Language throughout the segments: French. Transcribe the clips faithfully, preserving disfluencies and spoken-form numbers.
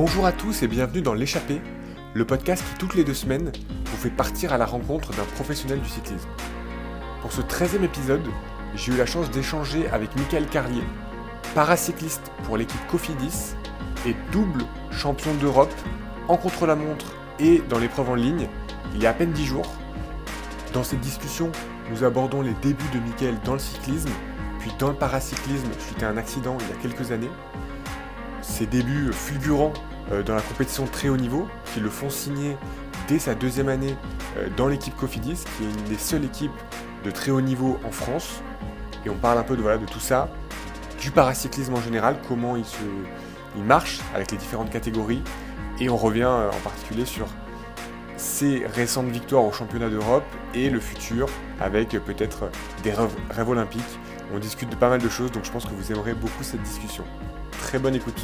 Bonjour à tous et bienvenue dans L'échappée, le podcast qui toutes les deux semaines vous fait partir à la rencontre d'un professionnel du cyclisme. Pour ce treizième épisode, j'ai eu la chance d'échanger avec Michael Carlier, paracycliste pour l'équipe Cofidis et double champion d'Europe en contre-la-montre et dans l'épreuve en ligne il y a à peine dix jours. Dans cette discussion, nous abordons les débuts de Michael dans le cyclisme, puis dans le paracyclisme suite à un accident il y a quelques années. Ses débuts fulgurants euh, dans la compétition de très haut niveau qui le font signer dès sa deuxième année euh, dans l'équipe Cofidis, qui est une des seules équipes de très haut niveau en France. Et on parle un peu de, voilà, de tout ça, du paracyclisme en général, comment il, se, il marche avec les différentes catégories. Et on revient euh, en particulier sur ses récentes victoires au championnat d'Europe et le futur avec euh, peut-être des rêves, rêves olympiques. On discute de pas mal de choses, donc je pense que vous aimerez beaucoup cette discussion. Très bonne écoute.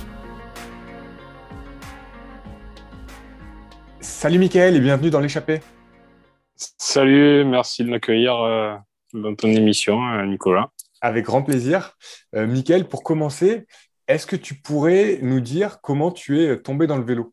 Salut Mickaël et bienvenue dans L'échappée. Salut, merci de m'accueillir euh, dans ton émission, euh, Nicolas. Avec grand plaisir. Euh, Mickaël, pour commencer, est-ce que tu pourrais nous dire comment tu es tombé dans le vélo?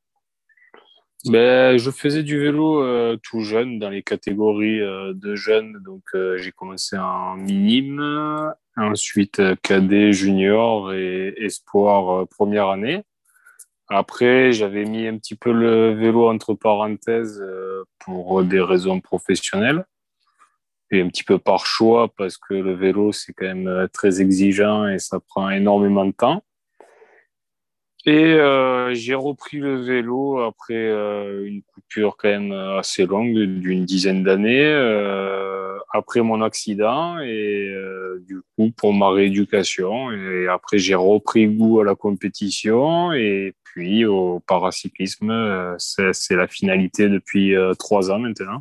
Ben, je faisais du vélo euh, tout jeune, dans les catégories euh, de jeunes. Donc, euh, j'ai commencé en minime, ensuite euh, cadet, junior et espoir euh, première année. Après, j'avais mis un petit peu le vélo entre parenthèses euh, pour des raisons professionnelles et un petit peu par choix parce que le vélo, c'est quand même euh, très exigeant et ça prend énormément de temps. Et euh, j'ai repris le vélo après euh, une coupure quand même assez longue d'une dizaine d'années euh, après mon accident et euh, du coup pour ma rééducation. Et après j'ai repris goût à la compétition et puis au paracyclisme. Euh, c'est, c'est la finalité depuis euh, trois ans maintenant.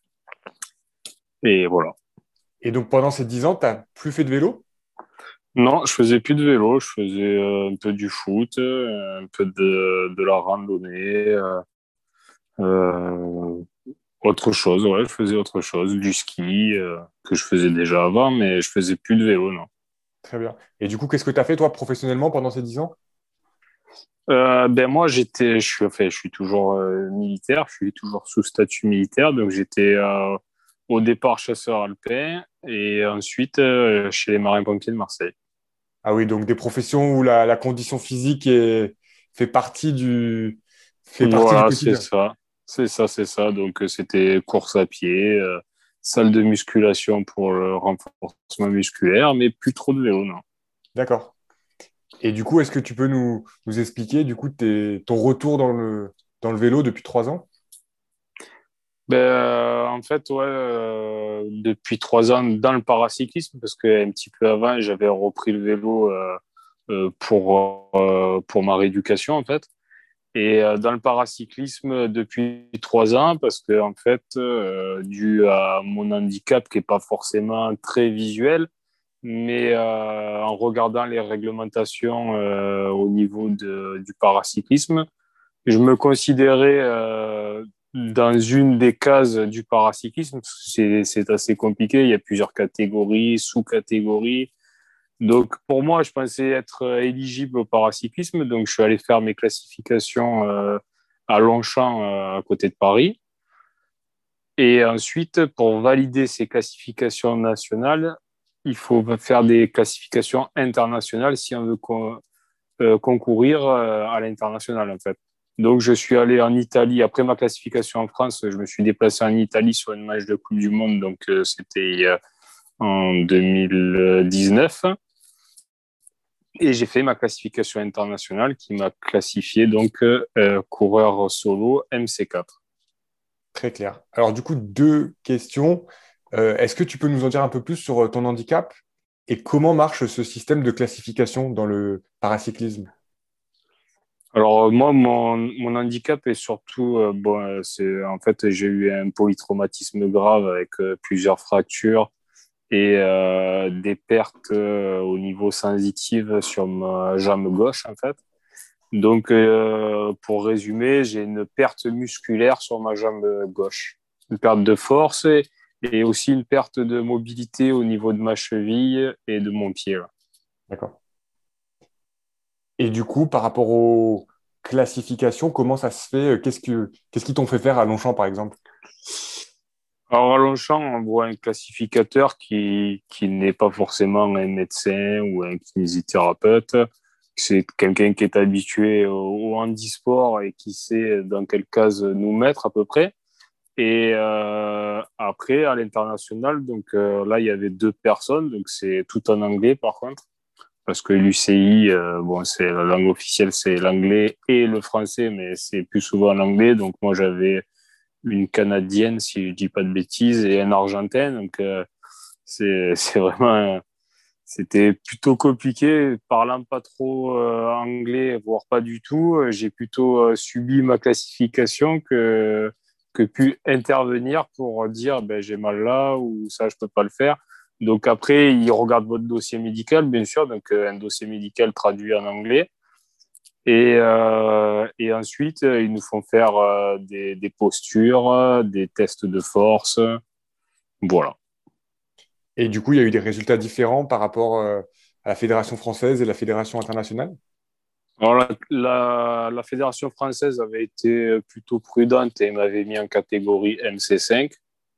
Et voilà. Et donc pendant ces dix ans, tu n'as plus fait de vélo? Non, je faisais plus de vélo, je faisais euh, un peu du foot, euh, un peu de, de la randonnée. Euh, euh, Autre chose, ouais, je faisais autre chose, du ski, euh, que je faisais déjà avant, mais je faisais plus de vélo, non. Très bien. Et du coup, qu'est-ce que tu as fait toi professionnellement pendant ces dix ans? Euh, ben moi, j'étais, je suis, enfin, je suis toujours euh, militaire, je suis toujours sous statut militaire, donc j'étais euh, au départ chasseur alpin et ensuite euh, chez les marins-pompiers de Marseille. Ah oui, donc des professions où la, la condition physique est, fait partie du, fait partie du Voilà, c'est quotidien. ça, c'est ça, c'est ça. Donc euh, c'était course à pied, euh, salle de musculation pour le renforcement musculaire, mais plus trop de vélo, non. D'accord. Et du coup, est-ce que tu peux nous, nous expliquer du coup tes- ton retour dans le, dans le vélo depuis trois ans? Ben, euh, en fait, ouais, euh, depuis trois ans dans le paracyclisme, parce que un petit peu avant, j'avais repris le vélo euh, euh, pour, euh, pour ma rééducation, en fait. Et euh, dans le paracyclisme depuis trois ans, parce que, en fait, euh, dû à mon handicap qui est pas forcément très visuel, mais euh, en regardant les réglementations euh, au niveau de, du paracyclisme, je me considérais euh, dans une des cases du paracyclisme. C'est, c'est assez compliqué. Il y a plusieurs catégories, sous-catégories. Donc, pour moi, je pensais être éligible au paracyclisme. Donc, je suis allé faire mes classifications euh, à Longchamp, euh, à côté de Paris. Et ensuite, pour valider ces classifications nationales, il faut faire des classifications internationales si on veut co- euh, concourir euh, à l'international, en fait. Donc, je suis allé en Italie. Après ma classification en France, je me suis déplacé en Italie sur une match de Coupe du Monde. Donc, euh, c'était euh, en deux mille dix-neuf. Et j'ai fait ma classification internationale qui m'a classifié donc euh, euh, coureur solo M C quatre. Très clair. Alors du coup, deux questions. Euh, est-ce que tu peux nous en dire un peu plus sur euh, ton handicap et comment marche ce système de classification dans le paracyclisme? Alors, euh, moi, mon, mon handicap est surtout, euh, bon, euh, c'est, en fait, j'ai eu un polytraumatisme grave avec euh, plusieurs fractures et euh, des pertes euh, au niveau sensitif sur ma jambe gauche, en fait. Donc, euh, pour résumer, j'ai une perte musculaire sur ma jambe gauche, une perte de force et, et aussi une perte de mobilité au niveau de ma cheville et de mon pied, là. D'accord. Et du coup, par rapport au classification, comment ça se fait? Qu'est-ce que, qu'est-ce qui t'ont fait faire à Longchamp, par exemple? Alors, à Longchamp, on voit un classificateur qui, qui n'est pas forcément un médecin ou un kinésithérapeute. C'est quelqu'un qui est habitué au, au handisport et qui sait dans quelle case nous mettre à peu près. Et euh, après, à l'international, donc euh, là, il y avait deux personnes, donc c'est tout en anglais par contre, parce que l'U C I, euh, bon, c'est la langue officielle, c'est l'anglais et le français, mais c'est plus souvent l'anglais. Donc moi, j'avais une Canadienne, si je dis pas de bêtises, et un Argentin. Donc euh, c'est c'est vraiment c'était plutôt compliqué, parlant pas trop euh, anglais, voire pas du tout. J'ai plutôt euh, subi ma classification que que pu intervenir pour dire ben, j'ai mal là ou ça je peux pas le faire. Donc après ils regardent votre dossier médical bien sûr, donc euh, un dossier médical traduit en anglais et euh, et ensuite ils nous font faire euh, des des postures, euh, des tests de force, voilà. Et du coup, il y a eu des résultats différents par rapport euh, à la Fédération française et la Fédération internationale? Alors, la, la, la Fédération française avait été plutôt prudente et m'avait mis en catégorie M C cinq.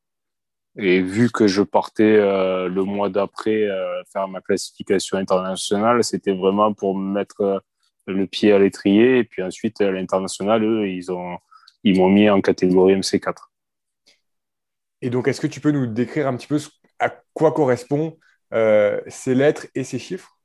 Et vu que je partais euh, le mois d'après euh, faire ma classification internationale, c'était vraiment pour me mettre euh, le pied à l'étrier. Et puis ensuite, à l'international, eux, ils ont, ils m'ont mis en catégorie M C quatre. Et donc, est-ce que tu peux nous décrire un petit peu ce- à quoi correspondent euh, ces lettres et ces chiffres?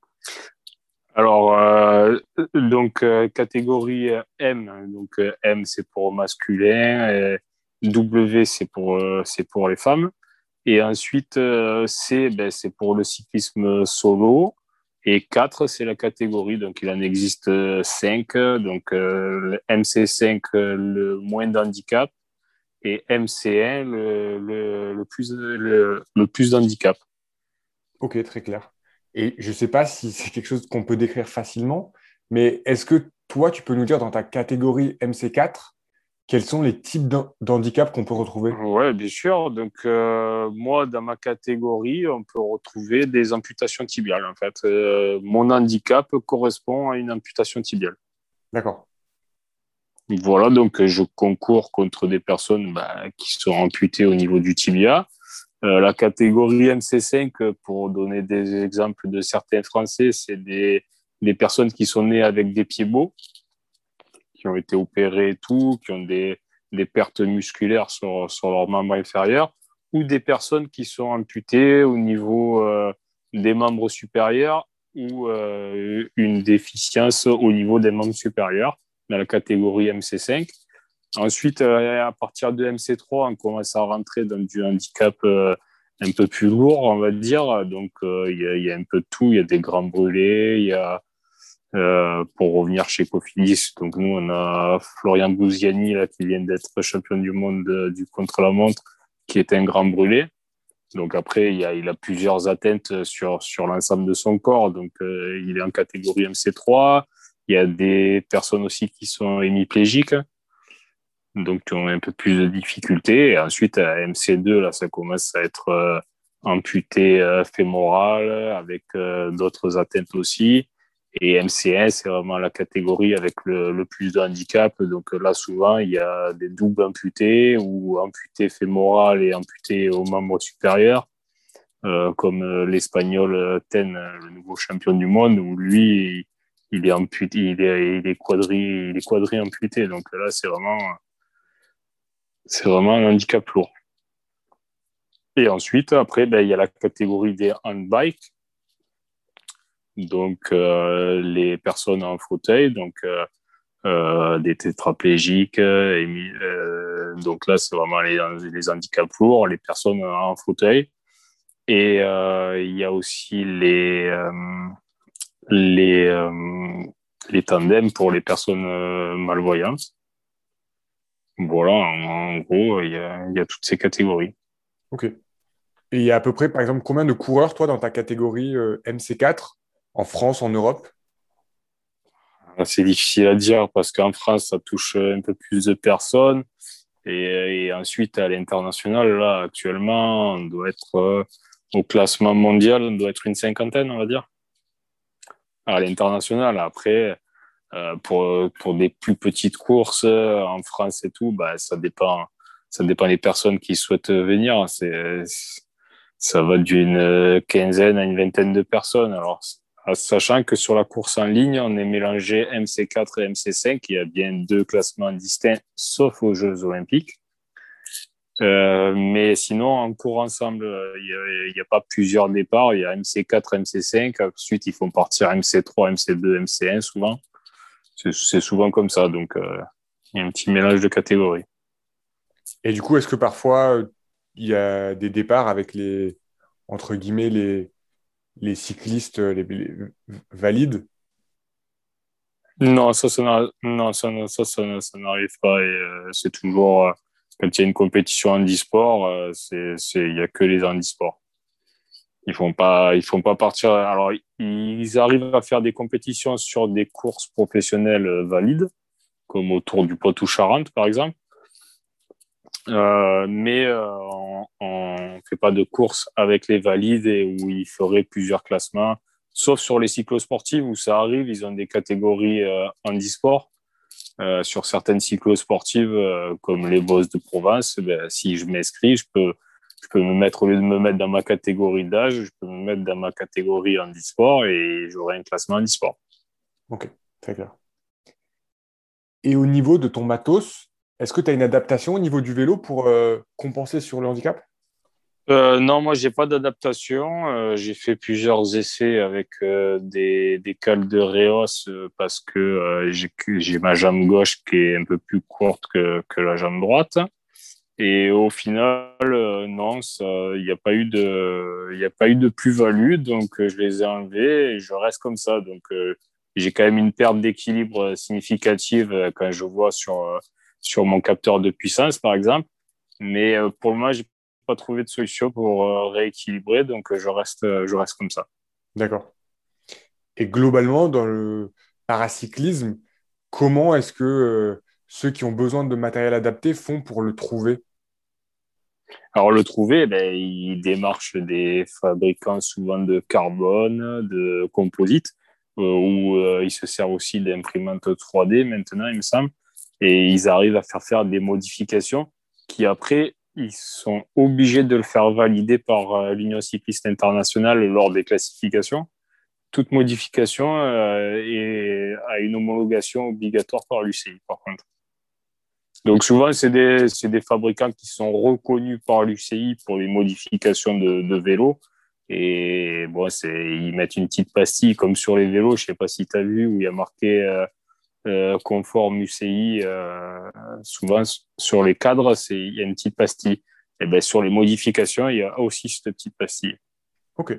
Alors, euh, donc, euh, catégorie M. Donc, euh, M, c'est pour masculin. Et W, c'est pour, euh, c'est pour les femmes. Et ensuite, euh, C, ben, c'est pour le cyclisme solo. Et quatre, c'est la catégorie. Donc, il en existe euh, cinq. Donc, euh, le M C cinq, euh, le moins d'handicap. Et M C un, le, le, le plus, le, le plus d'handicap. Ok, très clair. Et je ne sais pas si c'est quelque chose qu'on peut décrire facilement, mais est-ce que toi, tu peux nous dire dans ta catégorie M C quatre, quels sont les types d'han- d'handicap qu'on peut retrouver? Ouais, bien sûr. Donc, euh, moi, dans ma catégorie, on peut retrouver des amputations tibiales. En fait, Euh, mon handicap correspond à une amputation tibiale. D'accord. Voilà, donc euh, je concours contre des personnes bah, qui sont amputées au niveau du tibia. Euh, la catégorie M C cinq, euh, pour donner des exemples de certains Français, c'est des, des personnes qui sont nées avec des pieds beaux, qui ont été opérés et tout, qui ont des, des pertes musculaires sur, sur leurs membres inférieurs, ou des personnes qui sont amputées au niveau euh, des membres supérieurs ou euh, une déficience au niveau des membres supérieurs dans la catégorie M C cinq. Ensuite, euh, à partir de M C trois, on commence à rentrer dans du handicap euh, un peu plus lourd, on va dire. Donc, euh, il y, a, y a un peu de tout. Il y a des grands brûlés, il y a euh, pour revenir chez Cofidis. Donc nous, on a Florian Bouziani là, qui vient d'être champion du monde de, du contre-la-montre, qui est un grand brûlé. Donc après, il, y a, il a plusieurs atteintes sur, sur l'ensemble de son corps. Donc euh, il est en catégorie M C trois. Il y a des personnes aussi qui sont hémiplégiques, donc qui ont un peu plus de difficultés. Et ensuite, à M C deux, là, ça commence à être euh, amputé euh, fémoral avec euh, d'autres atteintes aussi. Et M C un, c'est vraiment la catégorie avec le, le plus de handicap. Donc là, souvent, il y a des doubles amputés ou amputés fémoral et amputés aux membres supérieurs, euh, comme euh, l'Espagnol euh, Ten, euh, le nouveau champion du monde, où lui, il est amputé, il est, il est quadri, il est quadri amputé. Donc là, c'est vraiment, c'est vraiment un handicap lourd. Et ensuite, après, ben, il y a la catégorie des handbikes, donc euh, les personnes en fauteuil, donc euh, euh, des tétraplégiques. Euh, et, euh, donc là, c'est vraiment les, les handicaps lourds, les personnes en fauteuil. Et euh, il y a aussi les, euh, les, euh, les tandems pour les personnes euh, malvoyantes. Voilà, en, en gros, il y a, il y a toutes ces catégories. Ok. Et il y a à peu près, par exemple, combien de coureurs, toi, dans ta catégorie euh, M C quatre, en France, en Europe? C'est difficile à dire parce qu'en France, ça touche un peu plus de personnes. Et, et ensuite, à l'international, là, actuellement, on doit être euh, au classement mondial, on doit être une cinquantaine, on va dire. À l'international, après, Euh, pour, pour des plus petites courses euh, en France et tout, bah, ça dépend, ça dépend des personnes qui souhaitent venir. C'est, ça va d'une quinzaine à une vingtaine de personnes. Alors, sachant que sur la course en ligne, on est mélangé M C quatre et M C cinq, il y a bien deux classements distincts, sauf aux Jeux Olympiques. Euh, mais sinon, on court ensemble. Il n'y a, a pas plusieurs départs. Il y a M C quatre, M C cinq. Ensuite, ils font partir M C trois, M C deux, M C un souvent. C'est, c'est souvent comme ça. Donc, euh, il y a un petit mélange de catégories. Et du coup, est-ce que parfois, euh, il y a des départs avec les, entre guillemets, les, les cyclistes les, les valides? Non, ça, ça, n'a- non, ça, ça, ça, ça n'arrive pas. Et euh, c'est toujours, euh, quand il y a une compétition handisport, euh, c'est, c'est, il y a que les handisports. Ils font pas, ils font pas partir. Alors, ils arrivent à faire des compétitions sur des courses professionnelles euh, valides, comme autour du Poitou-Charentes, par exemple. Euh, mais euh, on ne fait pas de course avec les valides et où ils feraient plusieurs classements, sauf sur les cyclosportives où ça arrive. Ils ont des catégories euh, handisport. Euh, sur certaines cyclosportives, euh, comme les Bosses de Provence, ben, si je m'inscris, je peux, je peux me mettre, au lieu de me mettre dans ma catégorie d'âge, je peux me mettre dans ma catégorie handisport et j'aurai un classement handisport. Ok, très clair. Et au niveau de ton matos, est-ce que tu as une adaptation au niveau du vélo pour euh, compenser sur le handicap? Euh, non, moi, j'ai pas d'adaptation. Euh, j'ai fait plusieurs essais avec euh, des, des cales de Reos euh, parce que euh, j'ai, que- j'ai ma jambe gauche qui est un peu plus courte que, que la jambe droite. Et au final, euh, non, ça, il n'y a pas eu de, il y a pas eu de plus-value, donc euh, je les ai enlevés et je reste comme ça. Donc, euh, j'ai quand même une perte d'équilibre euh, significative euh, quand je vois sur, euh, sur mon capteur de puissance, par exemple. Mais euh, pour le moment, j'ai pas trouvé de solution pour euh, rééquilibrer, donc euh, je reste, euh, je reste comme ça. D'accord. Et globalement, dans le paracyclisme, comment est-ce que euh, ceux qui ont besoin de matériel adapté font pour le trouver? Alors, le trouver, ben, il démarche des fabricants souvent de carbone, de composite, euh, ou euh, ils se servent aussi d'imprimantes trois D maintenant, il me semble, et ils arrivent à faire faire des modifications qui, après, ils sont obligés de le faire valider par euh, l'Union cycliste internationale lors des classifications. Toute modification euh, est, a une homologation obligatoire par l'U C I, par contre. Donc souvent, c'est des, c'est des fabricants qui sont reconnus par l'U C I pour les modifications de, de vélos. Et bon, c'est, ils mettent une petite pastille comme sur les vélos. Je sais pas si tu as vu où il y a marqué euh, euh, conforme U C I. Euh, souvent, sur les cadres, c'est, il y a une petite pastille. Et ben, sur les modifications, il y a aussi cette petite pastille. Ok.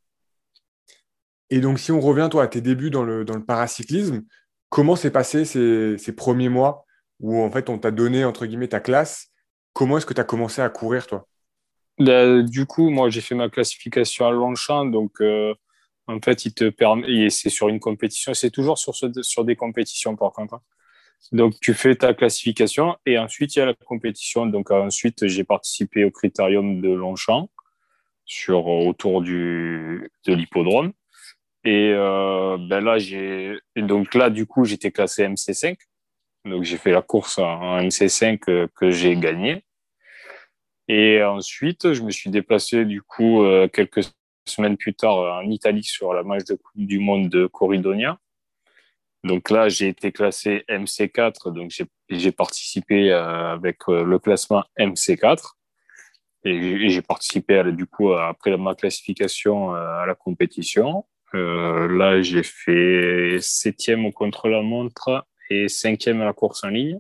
Et donc, si on revient, toi, à tes débuts dans le, dans le paracyclisme, comment s'est passé ces, ces premiers mois où, en fait, on t'a donné, entre guillemets, ta classe? Comment est-ce que tu as commencé à courir, toi? Là, du coup, moi, j'ai fait ma classification à Longchamp. Donc, euh, en fait, il te permet, et c'est sur une compétition, c'est toujours sur, ce, sur des compétitions, par contre, hein. Donc, tu fais ta classification et ensuite, il y a la compétition. Donc, ensuite, j'ai participé au critérium de Longchamp sur, autour du, de l'hippodrome. Et euh, ben là, j'ai, et donc là, du coup, j'étais classé M C cinq. Donc, j'ai fait la course en, en M C cinq euh, que j'ai gagné. Et ensuite, je me suis déplacé, du coup, euh, quelques semaines plus tard en Italie sur la manche de Coupe du Monde de Corridonia. Donc là, j'ai été classé M C quatre, donc j'ai, j'ai participé euh, avec euh, le classement M C quatre et j'ai participé à, du coup après ma classification euh, à la compétition. Euh, là, j'ai fait septième au contre-la-montre et cinquième à la course en ligne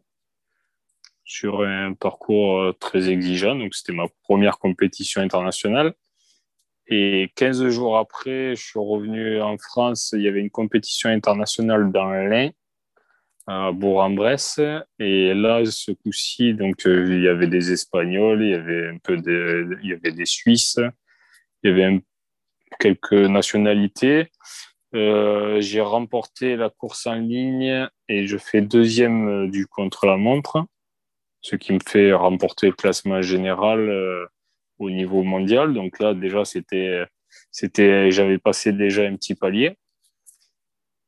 sur un parcours euh, très exigeant. Donc c'était ma première compétition internationale. Et quinze jours après, je suis revenu en France. Il y avait une compétition internationale dans l'Ain à Bourg-en-Bresse. Et là, ce coup-ci, donc, euh, il y avait des Espagnols, il y avait un peu de, il y avait des Suisses, il y avait un- quelques nationalités. Euh, j'ai remporté la course en ligne et je fais deuxième euh, du contre-la-montre, ce qui me fait remporter le classement général euh, au niveau mondial. Donc là, déjà, c'était, c'était, j'avais passé déjà un petit palier.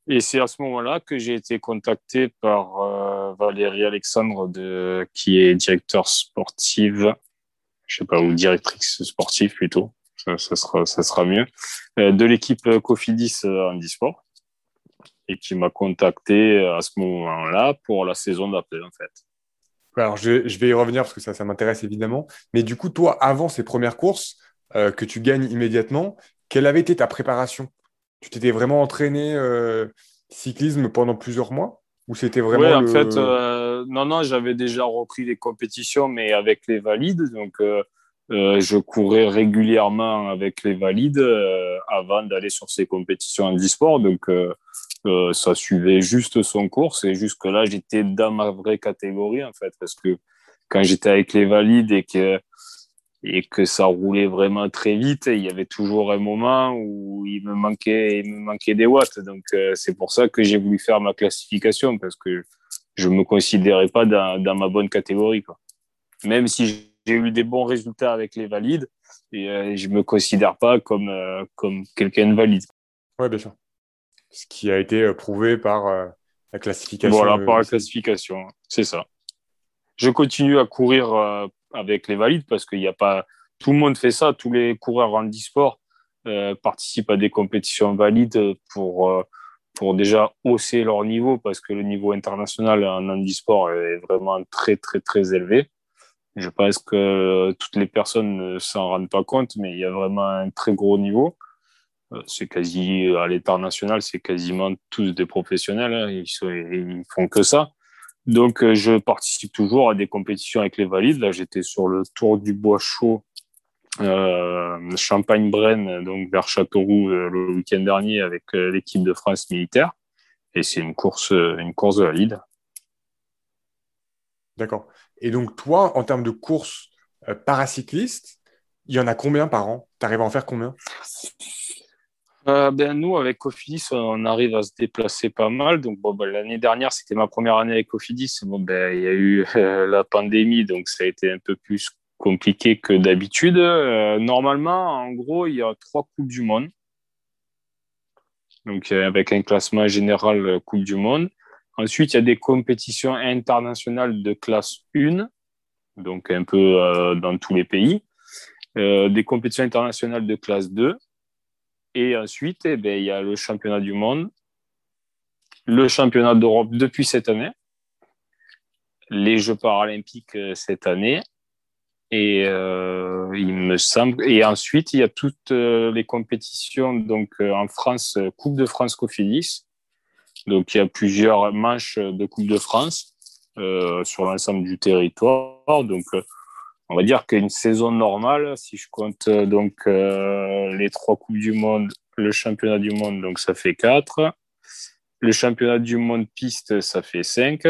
Et c'est à ce moment-là que j'ai été contacté par euh, Valérie Alexandre, de, qui est directeur sportive, je sais pas, ou directrice sportive plutôt, ça, ça, sera, ça sera mieux, euh, de l'équipe Cofidis Handisport, et qui m'a contacté à ce moment-là pour la saison d'après, en fait. Alors, je, je vais y revenir parce que ça, ça m'intéresse évidemment. Mais du coup, toi, avant ces premières courses euh, que tu gagnes immédiatement, quelle avait été ta préparation? Tu t'étais vraiment entraîné euh, cyclisme pendant plusieurs mois? Ou c'était Oui, vraiment en fait, le... euh, non, non, j'avais déjà repris les compétitions, mais avec les valides. Donc, euh, euh, je courais régulièrement avec les valides euh, avant d'aller sur ces compétitions en e-sport. Donc, euh, euh, ça suivait juste son cours. Et jusque-là, j'étais dans ma vraie catégorie, en fait, parce que quand j'étais avec les valides et que et que ça roulait vraiment très vite. Il y avait toujours un moment où il me manquait, il me manquait des watts. Donc, euh, c'est pour ça que j'ai voulu faire ma classification parce que je me considérais pas dans, dans ma bonne catégorie, quoi. Même si j'ai eu des bons résultats avec les valides, et euh, je me considère pas comme, euh, comme quelqu'un de valide. Ouais, bien sûr. Ce qui a été euh, prouvé par euh, la classification Voilà, euh, par la lycéenne. classification, c'est ça. Je continue à courir euh, avec les valides parce qu'il n'y a pas tout le monde fait ça. Tous les coureurs en e-sport euh, participent à des compétitions valides pour euh, pour déjà hausser leur niveau parce que le niveau international en handisport est vraiment très très très élevé. Je pense que toutes les personnes ne s'en rendent pas compte, mais il y a vraiment un très gros niveau. Euh, C'est quasi à l'international, c'est quasiment tous des professionnels, hein. Ils, sont, ils font que ça. Donc, euh, je participe toujours à des compétitions avec les valides. Là, j'étais sur le Tour du Bois Chaud, euh, Champagne-Braine, donc vers Châteauroux, euh, le week-end dernier avec euh, l'équipe de France militaire. Et c'est une course, euh, une course valide. D'accord. Et donc, toi, en termes de courses euh, paracyclistes, il y en a combien par an? Tu arrives à en faire combien? Euh, ben, nous, avec Cofidis, on arrive à se déplacer pas mal. Donc, bon, ben, l'année dernière, c'était ma première année avec Cofidis. Bon, ben, il y a eu euh, la pandémie, donc ça a été un peu plus compliqué que d'habitude. Euh, normalement, en gros, il y a trois Coupes du Monde. Donc, euh, avec un classement général euh, Coupe du Monde. Ensuite, il y a des compétitions internationales de classe un, donc un peu euh, dans tous les pays. Euh, des compétitions internationales de classe deux. Et ensuite, eh ben, il y a le championnat du monde, le championnat d'Europe depuis cette année, les Jeux paralympiques euh, cette année. Et euh, il me semble. Et ensuite, il y a toutes euh, les compétitions donc euh, en France, euh, Coupe de France Cofidis. Donc, il y a plusieurs manches de Coupe de France euh, sur l'ensemble du territoire. Donc, euh, on va dire qu'une saison normale, si je compte euh, donc euh, les trois Coupes du Monde, le championnat du monde, donc ça fait quatre. Le championnat du monde piste, ça fait cinq.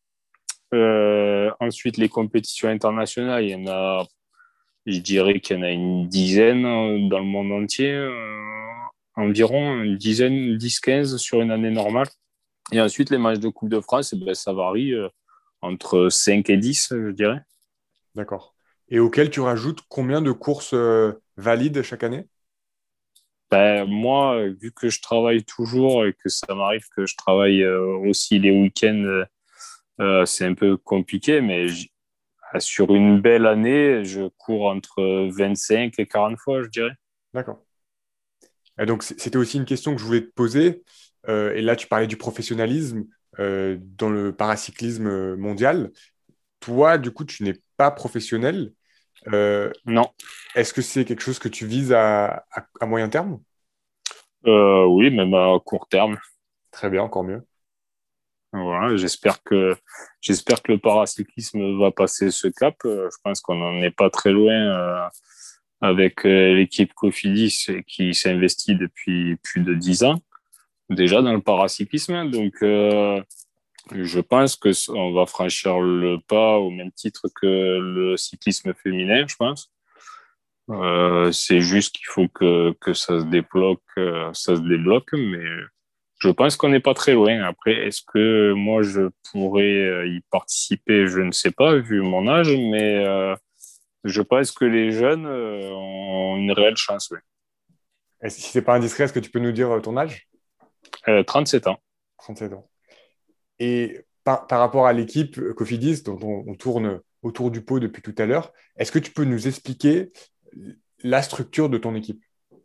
Euh, ensuite, les compétitions internationales, il y en a, je dirais qu'il y en a une dizaine euh, dans le monde entier, euh, environ une dizaine, dix quinze sur une année normale. Et ensuite, les matchs de Coupe de France, eh ben, ça varie euh, entre cinq et dix, je dirais. D'accord. Et auquel tu rajoutes combien de courses euh, valides chaque année? Ben, moi, euh, vu que je travaille toujours et que ça m'arrive que je travaille euh, aussi les week-ends, euh, c'est un peu compliqué, mais j- sur une belle année, je cours entre vingt-cinq et quarante fois, je dirais. D'accord. Et donc, c- c'était aussi une question que je voulais te poser. Euh, et là, tu parlais du professionnalisme euh, dans le paracyclisme euh, mondial. Toi, du coup, tu n'es pas professionnel. Euh, Non. Est-ce que c'est quelque chose que tu vises à, à- à moyen terme? Euh, oui, même à court terme. Très bien, encore mieux. Voilà, j'espère que j'espère que le paracyclisme va passer ce cap. Euh, je pense qu'on n'en est pas très loin euh, avec euh, l'équipe Cofidis qui s'investit depuis plus de dix ans déjà dans le paracyclisme. Donc, euh, je pense que c- on va franchir le pas au même titre que le cyclisme féminin, je pense. Euh, c'est juste qu'il faut que, que ça se débloque, euh, ça se débloque, mais je pense qu'on n'est pas très loin. Après, est-ce que moi je pourrais euh, y participer? Je ne sais pas, vu mon âge, mais euh, je pense que les jeunes euh, ont une réelle chance, oui. Et si c'est pas indiscret, est-ce que tu peux nous dire euh, ton âge? Euh, trente-sept ans. trente-sept ans. Et par, par rapport à l'équipe Cofidis, dont on, on tourne autour du pot depuis tout à l'heure, est-ce que tu peux nous expliquer la structure de ton équipe?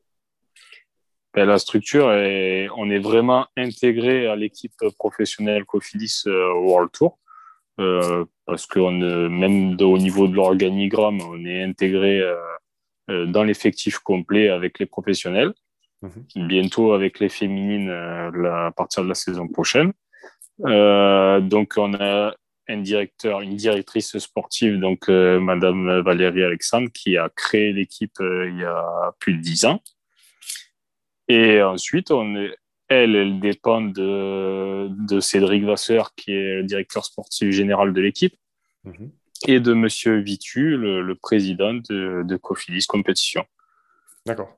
Ben, la structure, est, on est vraiment intégré à l'équipe professionnelle Cofidis euh, World Tour. Euh, parce que on, euh, même de, au niveau de l'organigramme, on est intégré euh, euh, dans l'effectif complet avec les professionnels. Mm-hmm. Bientôt avec les féminines euh, la, à partir de la saison prochaine. Euh, donc on a un directeur, une directrice sportive, donc euh, Madame Valérie Alexandre, qui a créé l'équipe euh, il y a plus de dix ans. Et ensuite, on est, elle, elle dépend de, de Cédric Vasseur, qui est le directeur sportif général de l'équipe, mmh. et de Monsieur Vitu, le, le président de, de Cofidis Compétition. D'accord.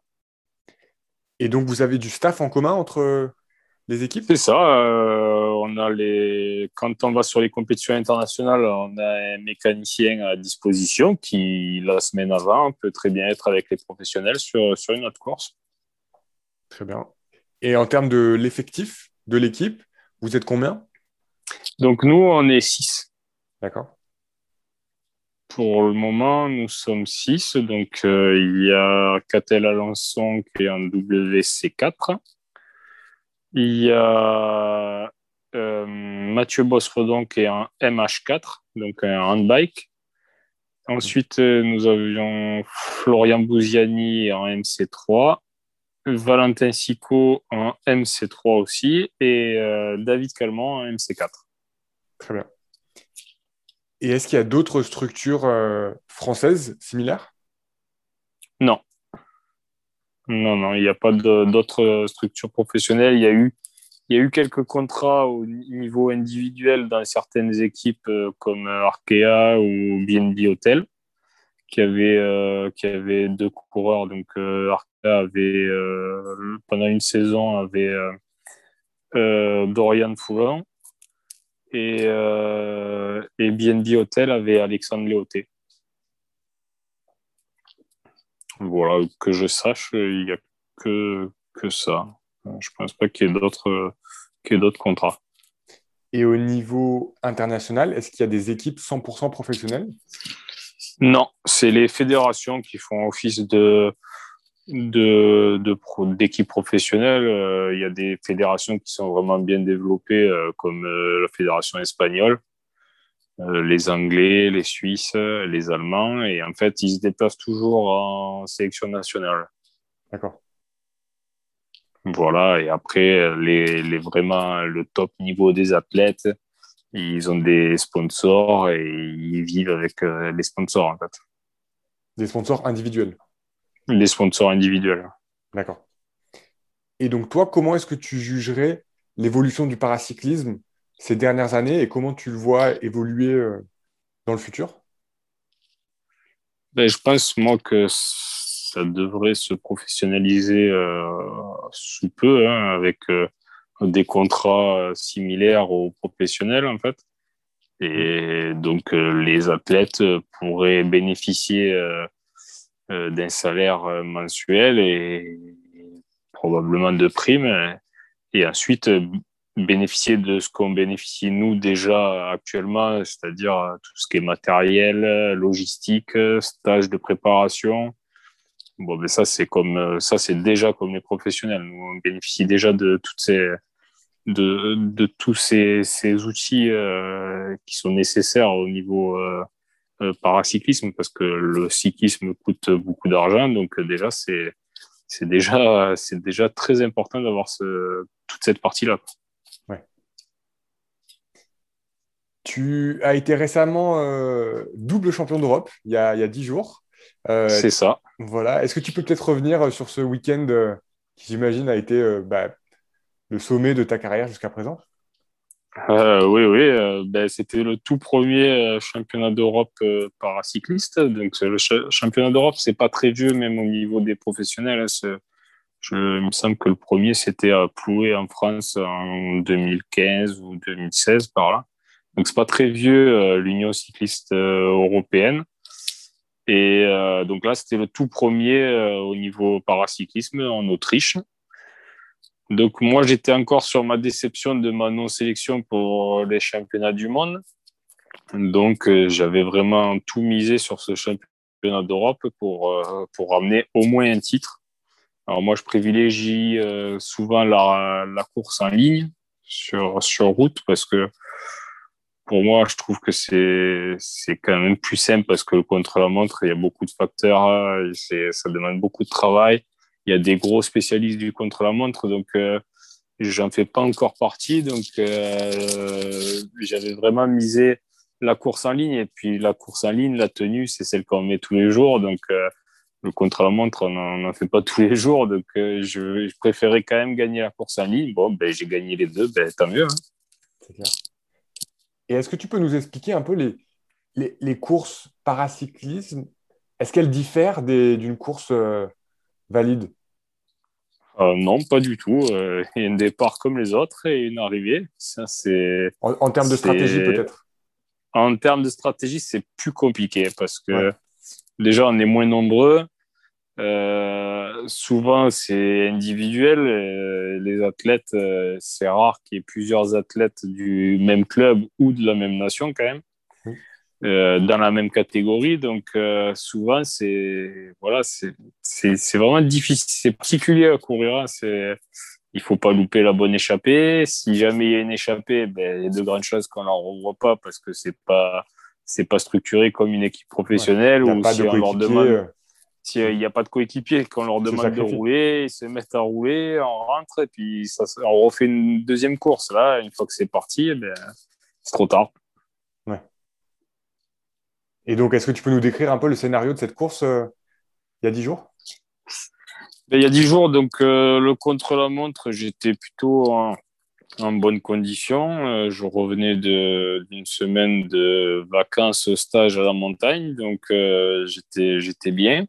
Et donc, vous avez du staff en commun entre les équipes? C'est ça. Euh, on a les... Quand on va sur les compétitions internationales, on a un mécanicien à disposition qui, la semaine avant, peut très bien être avec les professionnels sur, sur une autre course. Très bien. Et en termes de l'effectif de l'équipe, vous êtes combien? Donc, nous, on est six. D'accord. Pour le moment, nous sommes six. Donc, euh, il y a Catel Alençon qui est en W C quatre. Il y a euh, Mathieu Bossredon qui est en M H quatre, donc un handbike. Ensuite, euh, nous avions Florian Bouziani en M C trois, Valentin Sicot en M C trois aussi, et euh, David Calment en M C quatre. Très bien. Et est-ce qu'il y a d'autres structures euh, françaises similaires? Non. Non, non, il n'y a pas de, d'autres structures professionnelles. Il y a eu, il y a eu quelques contrats au niveau individuel dans certaines équipes euh, comme Arkea ou B N B Hotel, qui avait, euh, qui avait deux coureurs. Donc, euh, Arkea avait, euh, pendant une saison, avait euh, euh, Dorian Foulon et, euh, et B N B Hotel avait Alexandre Léoté. Voilà, que je sache, il n'y a que, que ça. Je pense pas qu'il y ait d'autres, qu'il y ait d'autres contrats. Et au niveau international, est-ce qu'il y a des équipes cent pour cent professionnelles? Non, c'est les fédérations qui font office de, de, de pro, d'équipes professionnelles. Euh, il y a des fédérations qui sont vraiment bien développées, euh, comme euh, la fédération espagnole, euh, les Anglais, les Suisses, les Allemands. Et en fait, ils se déplacent toujours en sélection nationale. D'accord. Voilà, et après, les, les vraiment le top niveau des athlètes, ils ont des sponsors et ils vivent avec euh, les sponsors, en fait. Des sponsors individuels? Les sponsors individuels. D'accord. Et donc, toi, comment est-ce que tu jugerais l'évolution du paracyclisme ces dernières années et comment tu le vois évoluer euh, dans le futur? Ben, je pense, moi, que ça devrait se professionnaliser euh, sous peu, hein, avec euh, des contrats similaires aux professionnels, en fait. Et donc, euh, les athlètes pourraient bénéficier euh, euh, d'un salaire euh, mensuel et probablement de primes. Et ensuite, euh, bénéficier de ce qu'on bénéficie nous déjà actuellement, c'est-à-dire euh, tout ce qui est matériel, euh, logistique, euh, stage de préparation. Bon, ben ça, c'est comme, euh, ça, c'est déjà comme les professionnels. Nous, on bénéficie déjà de toutes ces, de, de tous ces, ces outils euh, qui sont nécessaires au niveau euh, euh, paracyclisme, parce que le cyclisme coûte beaucoup d'argent. Donc, euh, déjà, c'est, c'est déjà, c'est déjà très important d'avoir ce, toute cette partie-là. Ouais. Tu as été récemment euh, double champion d'Europe il y a, il y a dix jours. Euh, C'est ça. voilà. Est-ce que tu peux peut-être revenir sur ce week-end euh, qui, j'imagine, a été euh, bah, le sommet de ta carrière jusqu'à présent? Euh, oui, oui, euh, ben, c'était le tout premier euh, championnat d'Europe euh, paracycliste. Donc, c'est le ch- championnat d'Europe, c'est pas très vieux, même au niveau des professionnels. Hein, c'est- je, il me semble que le premier, c'était à Ploué en France en deux mille quinze ou deux mille seize, par là. Donc, c'est pas très vieux, euh, l'Union cycliste euh, européenne. Et euh, donc là, c'était le tout premier euh, au niveau paracyclisme en Autriche. Donc, moi, j'étais encore sur ma déception de ma non-sélection pour les championnats du monde. Donc, euh, j'avais vraiment tout misé sur ce championnat d'Europe pour, euh, pour ramener au moins un titre. Alors, moi, je privilégie euh, souvent la, la course en ligne sur, sur route parce que pour moi, je trouve que c'est, c'est quand même plus simple parce que le contre-la-montre, il y a beaucoup de facteurs, hein, et c'est, ça demande beaucoup de travail. Il y a des gros spécialistes du contre-la-montre, donc euh, j'en fais pas encore partie. Donc euh, j'avais vraiment misé la course en ligne. Et puis la course en ligne, la tenue, c'est celle qu'on met tous les jours. Donc euh, le contre-la-montre, on n'en fait pas tous les jours. Donc euh, je, je préférais quand même gagner la course en ligne. Bon, ben, j'ai gagné les deux, ben, tant mieux, hein. C'est clair. Et est-ce que tu peux nous expliquer un peu les, les, les courses paracyclisme? Est-ce qu'elles diffèrent des- d'une course euh, valide? Euh, non, pas du tout. Euh, il y a un départ comme les autres et une arrivée. Ça, c'est, En, en termes de stratégie, c'est... peut-être? En termes de stratégie, c'est plus compliqué parce Ouais. que déjà, on est moins nombreux. Euh, souvent, c'est individuel. Euh, les athlètes, euh, c'est rare qu'il y ait plusieurs athlètes du même club ou de la même nation quand même, Mm. euh, dans la même catégorie. Donc, euh, souvent, c'est voilà, c'est c'est c'est vraiment difficile. C'est particulier à courir, hein. C'est Il faut pas louper la bonne échappée. Si jamais il y a une échappée, ben, il y a de grandes chances qu'on la revoit pas parce que c'est pas c'est pas structuré comme une équipe Ouais. professionnelle Il n'y a ou pas de si on leur coéquipier demande euh, s'il qui, n'y a pas de coéquipier, qu'on leur qui se demande de sacrifie. rouler, ils se mettent à rouler, on rentre et puis ça, on refait une deuxième course. Là, une fois que c'est parti, eh ben, c'est trop tard. Ouais. Et donc, est-ce que tu peux nous décrire un peu le scénario de cette course euh, il y a dix jours? Ben, il y a dix jours, donc euh, le contre-la-montre, j'étais plutôt en, en bonne condition. Euh, je revenais de, d'une semaine de vacances, stage à la montagne, donc euh, j'étais, j'étais bien.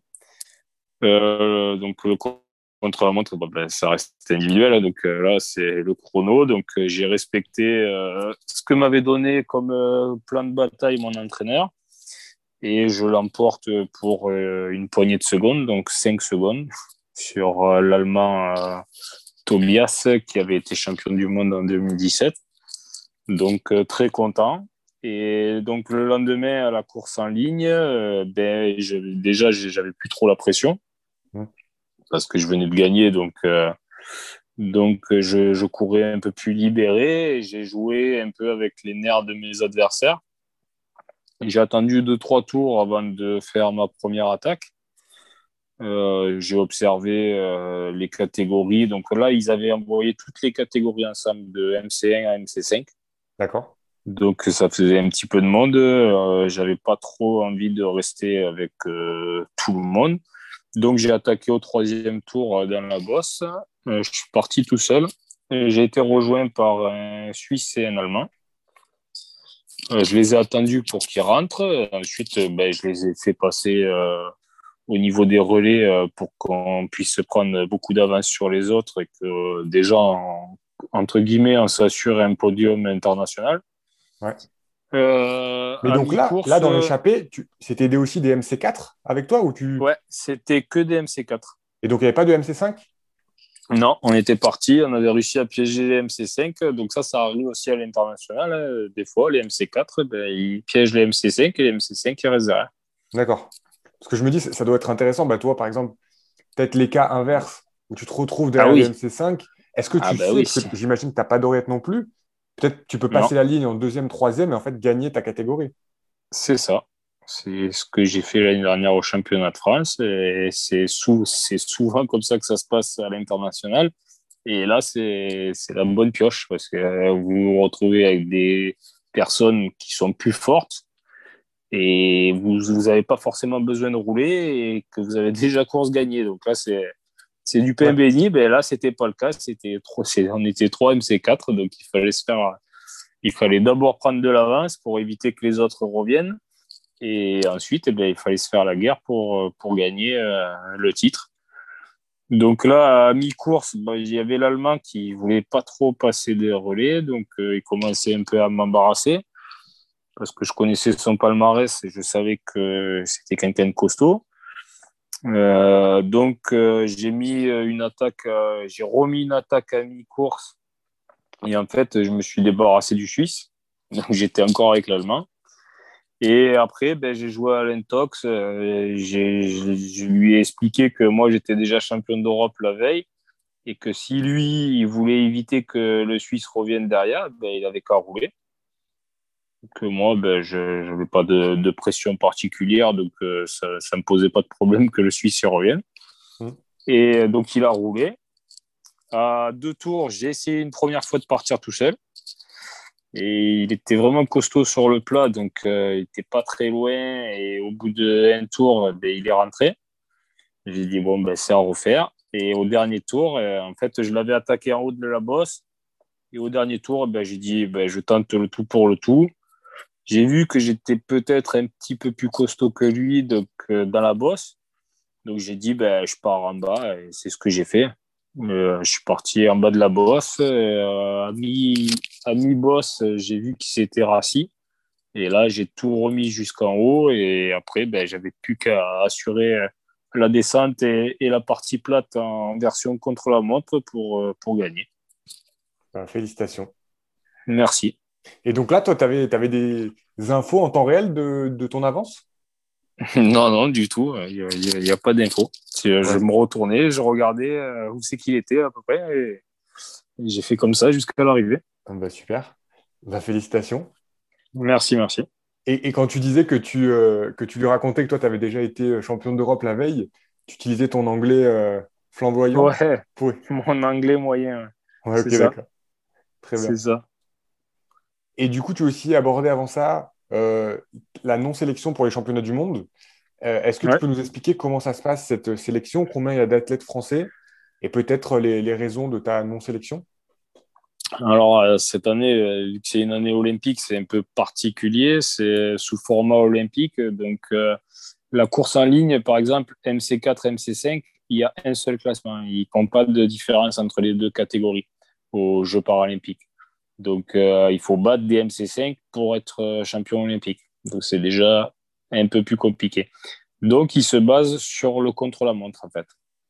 Euh, donc le contre-la-montre, bon, ben, ça reste individuel, hein. Donc euh, là, c'est le chrono. Donc euh, j'ai respecté euh, ce que m'avait donné comme euh, plan de bataille mon entraîneur. Et je l'emporte pour euh, une poignée de secondes, donc cinq secondes, sur euh, l'Allemand euh, Tobias, qui avait été champion du monde en deux mille dix-sept. Donc euh, très content. Et donc le lendemain à la course en ligne, euh, ben, je, déjà, j'avais plus trop la pression Mm. parce que je venais de gagner, donc euh, donc je, je courais un peu plus libéré et j'ai joué un peu avec les nerfs de mes adversaires. J'ai attendu deux trois tours avant de faire ma première attaque. Euh, j'ai observé euh, les catégories. Donc là, ils avaient envoyé toutes les catégories ensemble de M C un à M C cinq. D'accord. Donc ça faisait un petit peu de monde. Euh, j'avais pas trop envie de rester avec euh, tout le monde. Donc j'ai attaqué au troisième tour euh, dans la bosse. Euh, je suis parti tout seul. Et j'ai été rejoint par un Suisse et un Allemand. Euh, je les ai attendus pour qu'ils rentrent. Ensuite, euh, ben, je les ai fait passer euh, au niveau des relais euh, pour qu'on puisse prendre beaucoup d'avance sur les autres et que euh, déjà, en- entre guillemets, on s'assure un podium international. Ouais. Euh, Mais à donc là, là mi-course, dans euh, l'échappée, tu... c'était des- aussi des M C quatre avec toi ou tu... ouais, c'était que des M C quatre. Et donc il n'y avait pas de M C cinq? Non, on était parti, on avait réussi à piéger les M C cinq, donc ça, ça arrive aussi à l'international, hein. Des fois, les M C quatre, ben, ils piègent les M C cinq et les M C cinq, ils restent derrière. D'accord. Parce que je me dis, ça ça doit être intéressant. Bah, toi, par exemple, peut-être les cas inverses où tu te retrouves Ah derrière des oui, M C cinq. Est-ce que ah tu bah sais, oui, parce que j'imagine que tu n'as pas d'oreillette non plus, peut-être tu peux non, passer la ligne en deuxième, troisième et en fait gagner ta catégorie. c'est ça. C'est ce que j'ai fait l'année dernière au championnat de France et c'est sou- c'est souvent comme ça que ça se passe à l'international. Et là, c'est c'est la bonne pioche parce que euh, vous vous retrouvez avec des personnes qui sont plus fortes et vous vous avez pas forcément besoin de rouler et que vous avez déjà course gagnée. Donc là, c'est c'est du pain Ouais. béni. Ben là, c'était pas le cas. C'était trop, c'est- on était trois M C quatre, donc il fallait se faire, il fallait d'abord prendre de l'avance pour éviter que les autres reviennent. Et ensuite, eh ben, il fallait se faire la guerre pour, pour gagner euh, le titre. Donc là, à mi-course, ben, il y avait l'Allemand qui voulait pas trop passer des relais, donc euh, il commençait un peu à m'embarrasser parce que je connaissais son palmarès et je savais que c'était quelqu'un de costaud. Euh, donc, euh, j'ai mis une attaque, euh, j'ai remis une attaque à mi-course. Et en fait, je me suis débarrassé du Suisse. Donc, j'étais encore avec l'Allemand. Et après, ben, j'ai joué à l'Intox. Euh, j'ai, je, je lui ai expliqué que moi, j'étais déjà champion d'Europe la veille et que si lui, il voulait éviter que le Suisse revienne derrière, ben, il avait qu'à rouler. Que moi, ben, je n'avais pas de, de pression particulière, donc euh, ça ne me posait pas de problème que le Suisse y revienne. Hmm. Et donc, il a roulé. À deux tours, j'ai essayé une première fois de partir tout seul. Et il était vraiment costaud sur le plat, donc euh, il n'était pas très loin. Et au bout d'un tour, ben, il est rentré. J'ai dit, bon, ben, c'est à refaire. Et au dernier tour, euh, en fait, je l'avais attaqué en haut de la bosse. Et au dernier tour, ben, j'ai dit, ben, je tente le tout pour le tout. J'ai vu que j'étais peut-être un petit peu plus costaud que lui donc, euh, dans la bosse. Donc j'ai dit, ben, je pars en bas et c'est ce que j'ai fait. Euh, je suis parti en bas de la bosse. Euh, à, mi, à mi-bosse, j'ai vu qu'il s'était rassis. Et là, j'ai tout remis jusqu'en haut. Et après, ben, j'avais plus qu'à assurer la descente et, et la partie plate en version contre-la-montre pour, euh, pour gagner. Ben, félicitations. Merci. Et donc là, toi, tu avais, des infos en temps réel de, de ton avance? Non, non, du tout. Il n'y a, y a pas d'infos. Je Ouais. me retournais, je regardais euh, où c'est qu'il était à peu près. Et, et j'ai fait comme ça jusqu'à l'arrivée. Ah bah, super. Bah, félicitations. Merci, merci. Et, et quand tu disais que tu, euh, que tu lui racontais que toi, tu avais déjà été euh, champion d'Europe la veille, tu utilisais ton anglais euh, flamboyant? Ouais, Oui. mon anglais moyen, Ouais, ok, c'est ça. d'accord. Très C'est bien. ça. Et du coup, tu as aussi abordé avant ça euh, la non-sélection pour les championnats du monde. Euh, est-ce que tu Ouais. peux nous expliquer comment ça se passe, cette sélection, combien il y a d'athlètes français et peut-être les, les raisons de ta non-sélection? Alors, euh, cette année, euh, vu que c'est une année olympique, c'est un peu particulier. C'est sous format olympique. Donc, euh, la course en ligne, par exemple, M C quatre, M C cinq, il y a un seul classement. Il n'y a pas de différence entre les deux catégories aux Jeux paralympiques. Donc, euh, il faut battre des M C cinq pour être euh, champion olympique. Donc, c'est déjà un peu plus compliqué. Donc, il se base sur le contre-la-montre, en fait.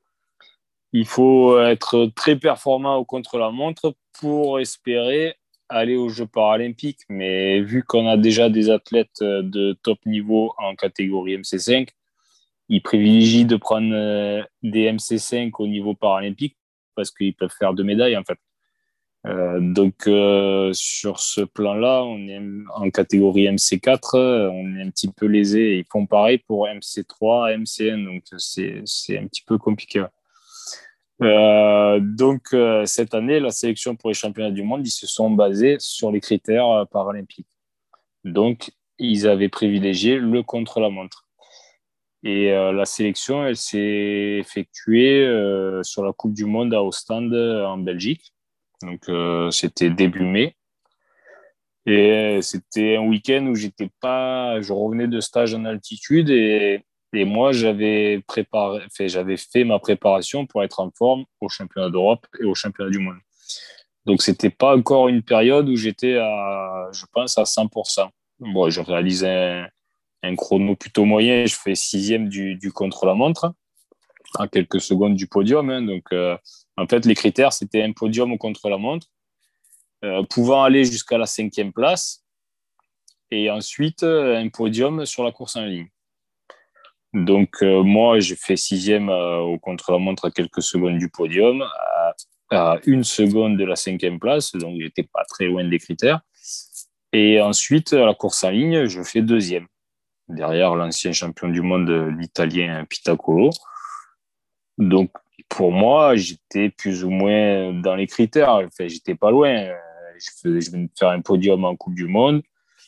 Il faut être très performant au contre-la-montre pour espérer aller aux Jeux paralympiques. Mais vu qu'on a déjà des athlètes de top niveau en catégorie M C cinq, ils privilégient de prendre euh, des M C cinq au niveau paralympique parce qu'ils peuvent faire deux médailles, en fait. Euh, donc, euh, sur ce plan-là, on est en catégorie M C quatre, euh, on est un petit peu lésé. Ils font pareil pour M C trois, M C un, donc c'est, c'est un petit peu compliqué. Euh, donc, euh, cette année, la sélection pour les championnats du monde, ils se sont basés sur les critères euh, paralympiques. Donc, ils avaient privilégié le contre-la-montre. Et euh, la sélection, elle s'est effectuée euh, sur la Coupe du Monde à Ostende en Belgique. Donc, euh, c'était début mai. Et c'était un week-end où j'étais pas, je revenais de stage en altitude et, et moi j'avais préparé, fait, j'avais fait ma préparation pour être en forme au championnat d'Europe et au championnat du monde. Donc c'était pas encore une période où j'étais à, je pense, à cent pour cent. Bon, je réalise un, un chrono plutôt moyen, je fais sixième du, du contre-la-montre, à quelques secondes du podium. Hein. Donc euh, en fait, les critères, c'était un podium au contre-la-montre, euh, pouvant aller jusqu'à la cinquième place et ensuite euh, un podium sur la course en ligne. Donc euh, moi, j'ai fait sixième euh, au contre-la-montre à quelques secondes du podium, à, à une seconde de la cinquième place, donc j'étais pas très loin des critères. Et ensuite, à la course en ligne, je fais deuxième, derrière l'ancien champion du monde, l'italien Pitacolo. Donc pour moi, j'étais plus ou moins dans les critères. Enfin, j'étais pas loin. Je, je venais de faire un podium en Coupe du Monde.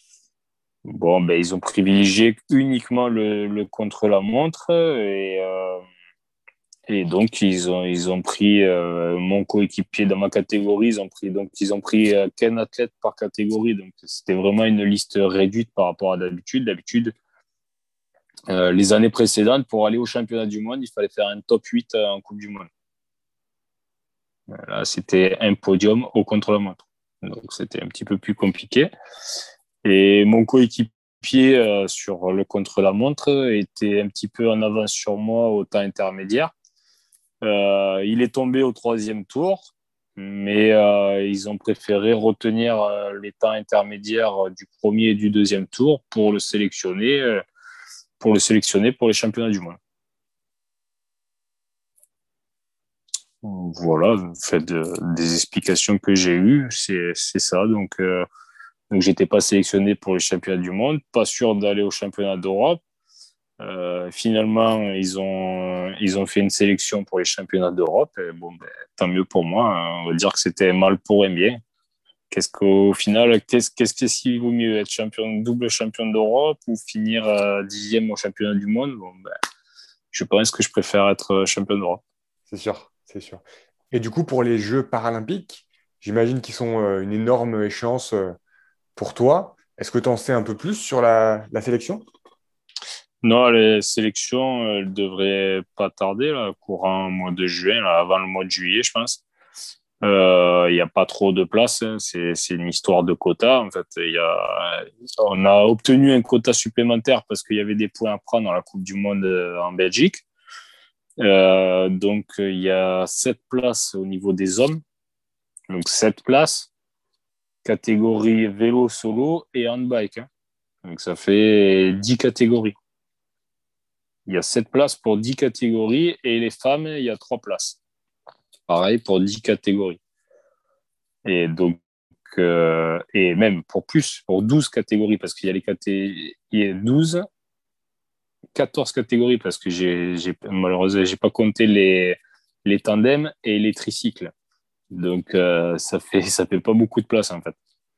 Bon, ben, ils ont privilégié uniquement le, le contre-la-montre et, euh, et donc ils ont, ils ont pris euh, mon coéquipier dans ma catégorie, ils ont pris, donc ils ont pris euh, qu'un athlète par catégorie, donc c'était vraiment une liste réduite par rapport à d'habitude. D'habitude, euh, les années précédentes, pour aller au championnat du monde, il fallait faire un top huit euh, en Coupe du Monde. Là, c'était un podium au contre-la-montre. Donc c'était un petit peu plus compliqué. Et mon coéquipier coéquipier euh, sur le contre-la-montre était un petit peu en avance sur moi au temps intermédiaire. Euh, il est tombé au troisième tour, mais euh, ils ont préféré retenir euh, les temps intermédiaires euh, du premier et du deuxième tour pour le sélectionner, euh, pour le sélectionner pour les championnats du monde. Voilà, en fait, de, des explications que j'ai eues, c'est, c'est ça. Donc, euh, donc, j'étais pas sélectionné pour les championnats du monde, pas sûr d'aller au championnat d'Europe. Euh, finalement, ils ont, ils ont fait une sélection pour les championnats d'Europe. Et bon, ben, tant mieux pour moi, hein. On va dire que c'était mal pour un bien. Qu'est-ce qu'au final, qu'est-ce, qu'est-ce qu'il vaut mieux, être champion, double champion d'Europe ou finir euh, dixième au championnat du monde? Bon, ben, je pense que je préfère être champion d'Europe. C'est sûr, c'est sûr. Et du coup, pour les Jeux paralympiques, j'imagine qu'ils sont euh, une énorme échéance euh, pour toi. Est-ce que tu en sais un peu plus sur la, la sélection? Non, les sélections, elles devraient pas tarder, là, courant mois de juin, là, avant le mois de juillet, je pense. Euh, Il n'y a pas trop de place, hein. C'est, c'est une histoire de quota. En fait, il y a, on a obtenu un quota supplémentaire parce qu'il y avait des points à prendre dans la Coupe du Monde euh, en Belgique. Euh, donc, il y a sept places au niveau des hommes. Donc, sept places, catégorie vélo solo et handbike, hein. Donc, ça fait dix catégories. Il y a sept places pour dix catégories et les femmes, il y a trois places. Pareil pour dix catégories. Et donc, euh, et même pour plus, pour douze catégories, parce qu'il y a les catégories, il y a douze, quatorze catégories, parce que j'ai, j'ai, malheureusement, j'ai pas compté les, les tandems et les tricycles. Donc, euh, ça fait, ça fait pas beaucoup de place, en fait.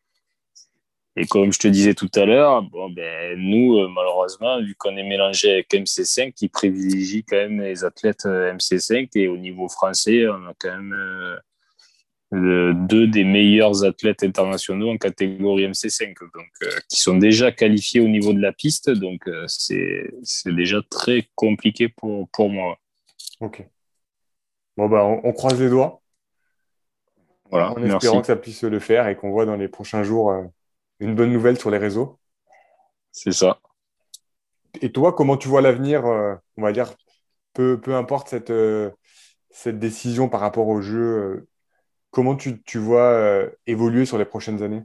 Et comme je te disais tout à l'heure, bon, ben, nous, euh, malheureusement, vu qu'on est mélangé avec M C cinq, qui privilégie quand même les athlètes euh, M C cinq, et au niveau français, on a quand même euh, le- deux des meilleurs athlètes internationaux en catégorie M C cinq, donc, euh, qui sont déjà qualifiés au niveau de la piste. Donc, euh, c'est, c'est déjà très compliqué pour, pour moi. Ok. Bon, bah, on, on croise les doigts Voilà, en espérant merci. que ça puisse le faire et qu'on voit dans les prochains jours euh, une bonne nouvelle sur les réseaux. C'est ça. Et toi, comment tu vois l'avenir, euh, on va dire, peu, peu importe cette, euh, cette décision par rapport au jeu, euh, comment tu, tu vois euh, évoluer sur les prochaines années?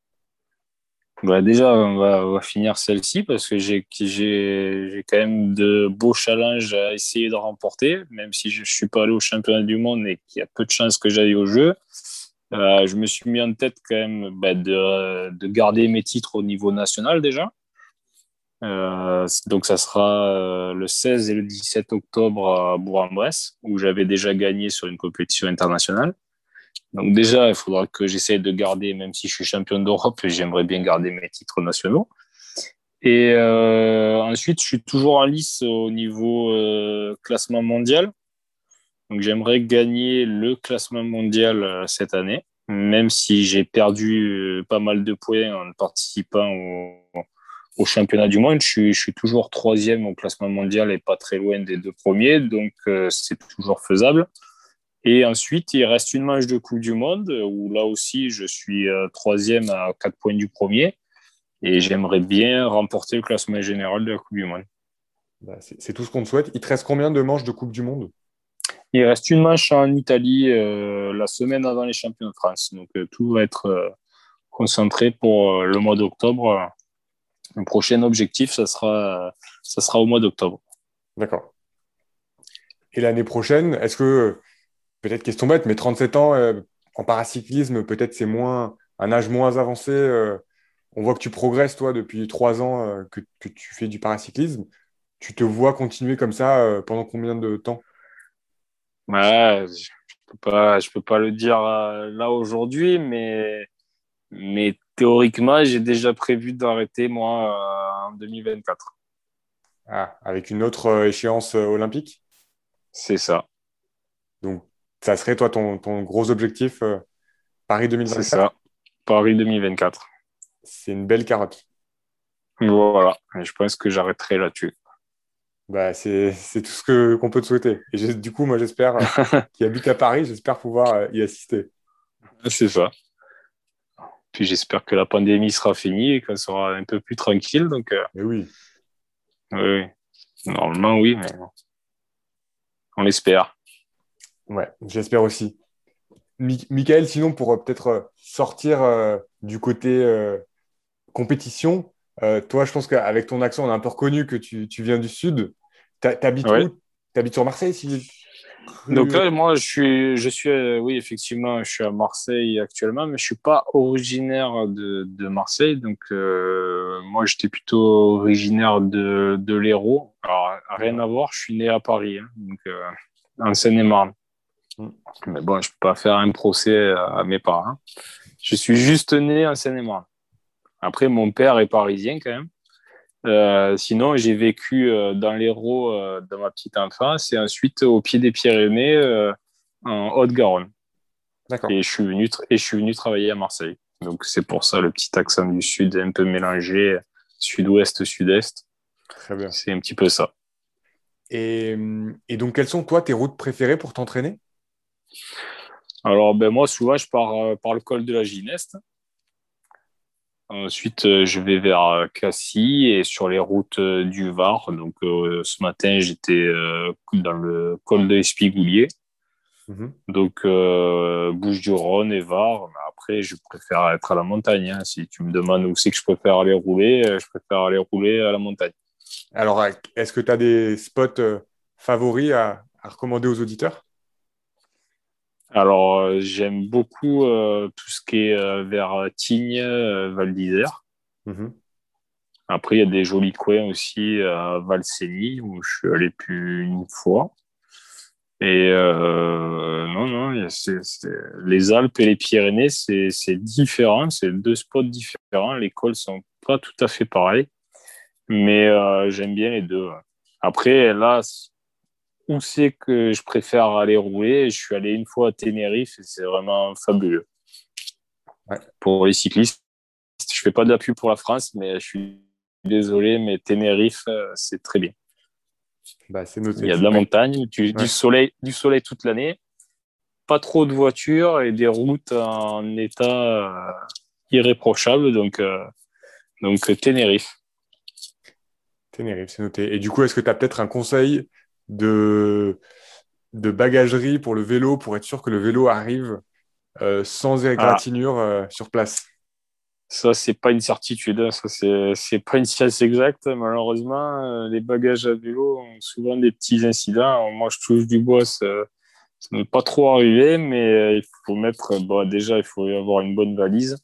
Bah déjà, on va, on va finir celle-ci parce que j'ai, j'ai, j'ai quand même de beaux challenges à essayer de remporter, même si je ne suis pas allé au championnat du monde et qu'il y a peu de chances que j'aille au jeu. Euh, je me suis mis en tête quand même bah, de, de garder mes titres au niveau national déjà. Euh, donc ça sera euh, le seize et le dix-sept octobre à Bourg-en-Bresse, où j'avais déjà gagné sur une compétition internationale. Donc déjà, il faudra que j'essaie de garder, même si je suis champion d'Europe, j'aimerais bien garder mes titres nationaux. Et euh, ensuite, je suis toujours en lice au niveau euh, classement mondial. Donc j'aimerais gagner le classement mondial euh, cette année, même si j'ai perdu euh, pas mal de points en participant au, au championnat du monde. Je suis, je suis toujours troisième au classement mondial et pas très loin des deux premiers, donc euh, c'est toujours faisable. Et ensuite, il reste une manche de Coupe du Monde où là aussi, je suis euh, troisième à quatre points du premier et j'aimerais bien remporter le classement général de la Coupe du Monde. Bah, c'est c'est tout ce qu'on te souhaite. Il te reste combien de manches de Coupe du Monde? Il reste une manche en Italie euh, la semaine avant les championnats de France. Donc, euh, tout va être euh, concentré pour euh, le mois d'octobre. Le prochain objectif, ça sera, euh, ça sera au mois d'octobre. D'accord. Et l'année prochaine, est-ce que, peut-être question bête, mais trente-sept ans euh, en paracyclisme, peut-être c'est moins un âge moins avancé. euh, on voit que tu progresses, toi, depuis trois ans euh, que, que tu fais du paracyclisme. Tu te vois continuer comme ça euh, pendant combien de temps? Ouais, je peux pas, je peux pas le dire euh, là aujourd'hui, mais, mais théoriquement, j'ai déjà prévu d'arrêter moi euh, en deux mille vingt-quatre. Ah, avec une autre euh, échéance euh, olympique? C'est ça, Donc, ça serait, toi, ton, ton gros objectif, euh, Paris c'est deux mille vingt-quatre? ça. Paris deux mille vingt-quatre. C'est une belle carotte. Voilà, et je pense que j'arrêterai là-dessus. Bah, c'est, c'est tout ce que, qu'on peut te souhaiter. Et j'ai- du coup, moi, j'espère, euh, qui habite à Paris, j'espère pouvoir euh, y assister. C'est ça. Puis j'espère que la pandémie sera finie et qu'on sera un peu plus tranquille. Donc, euh, Mais oui, oui, normalement, oui, mais on l'espère. ouais, j'espère aussi. Mi- Michael, sinon, pour euh, peut-être euh, sortir euh, du côté euh, compétition, euh, toi, je pense qu'avec ton accent, on a un peu reconnu que tu, tu viens du sud. T'a- T'habites Ouais. où? T'habites sur Marseille, si Donc plus... là, moi, je suis, je suis, euh, oui, effectivement, je suis à Marseille actuellement, mais je suis pas originaire de, de Marseille. Donc, euh, moi, j'étais plutôt originaire de, de l'Hérault. Alors, rien D'accord. à voir, je suis né à Paris, hein, donc euh, en Seine-et-Marne. Mm. Mais bon, je peux pas faire un procès à, à mes parents. Je suis juste né en Seine-et-Marne. Après, mon père est parisien quand même. Euh, sinon, j'ai vécu euh, dans l'Hérault euh, dans ma petite enfance et ensuite au pied des Pyrénées euh, en Haute-Garonne. D'accord. Et je suis venu tra- et je suis venu travailler à Marseille. Donc c'est pour ça le petit accent du sud un peu mélangé, sud-ouest, sud-est. Très bien. C'est un petit peu ça. Et, hum, et donc, quelles sont, toi, tes routes préférées pour t'entraîner? Alors ben moi souvent je pars euh, par le col de la Gineste. Ensuite euh, je vais vers euh, Cassis et sur les routes euh, du Var. Donc euh, ce matin j'étais euh, dans le col de l'Espigoulier. Mhm. Donc, euh, Bouches-du-Rhône et Var. Mais après, je préfère être à la montagne, hein. Si tu me demandes où c'est que je préfère aller rouler, euh, je préfère aller rouler à la montagne. Alors, euh, est-ce que tu as des spots euh, favoris à, à recommander aux auditeurs? Alors, euh, j'aime beaucoup euh, tout ce qui est euh, vers Tignes, euh, Val d'Isère. Mhm. Après, il y a des jolis coins aussi à Valsénie, où je suis allé plus une fois. Et euh, non, non, il y a- c'est, c'est- les Alpes et les Pyrénées, c'est, c'est différent. C'est deux spots différents. Les cols sont pas tout à fait pareils. Mais euh, j'aime bien les deux, ouais. Après, là, où c'est que je préfère aller rouler? Je suis allé une fois à Tenerife et c'est vraiment fabuleux. Ouais, Pour les cyclistes, je fais pas de la pub pour la France, mais je suis désolé, mais Tenerife, euh, c'est très bien. bah, c'est Il noté. y a de C'est la vrai. montagne, du, du Ouais. soleil, du soleil toute l'année, pas trop de voitures et des routes en état euh, irréprochable. Donc, euh, donc Tenerife. Tenerife, c'est noté. Et du coup, est-ce que tu as peut-être un conseil de, de bagagerie pour le vélo pour être sûr que le vélo arrive euh, sans Ah, égratignure euh, sur place? ça, c'est pas une certitude, hein. Ça, c'est, c'est pas une science exacte. Malheureusement, euh, les bagages à vélo ont souvent des petits incidents. Moi, je touche du bois, ça, ça ne m'est pas trop arrivé, mais euh, il faut mettre, bon, déjà, il faut avoir une bonne valise.